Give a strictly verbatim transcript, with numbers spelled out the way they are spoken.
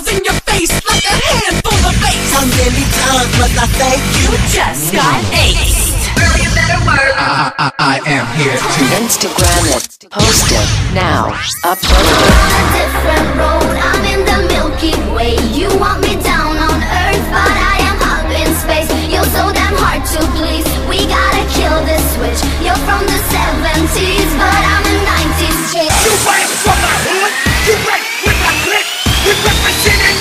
smiles in your face like a handful of bass. How many times must I say you just got aced? Girl, you better work. I, I, I am here to Instagram it, post it, now, upload I'm it. on a different road, I'm in the Milky Way. You want me down on Earth, but I am up in space. You're so damn hard to please, we gotta kill this switch. You're from the seventies, but I'm a nineties chick. You ain't from my hood, you ain't with my clique. We representing